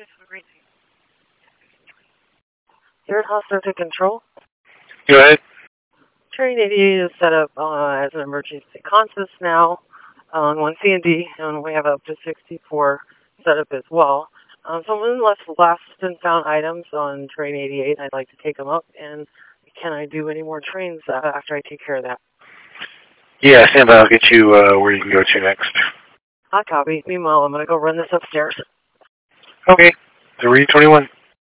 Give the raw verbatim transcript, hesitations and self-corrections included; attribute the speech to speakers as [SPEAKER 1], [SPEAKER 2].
[SPEAKER 1] You're at Hostile Control.
[SPEAKER 2] Go ahead.
[SPEAKER 1] Train eighty-eight is set up uh, as an emergency consist now on one C and D, and we have up to sixty-four set up as well. Um, someone left lost and found items on train eighty-eight, and I'd like to take them up. And can I do any more trains uh, after I take care of that?
[SPEAKER 2] Yeah, stand by. I'll get you uh, where you can go to next.
[SPEAKER 1] I copy. Meanwhile, I'm going to go run this upstairs.
[SPEAKER 2] Okay. three twenty-one.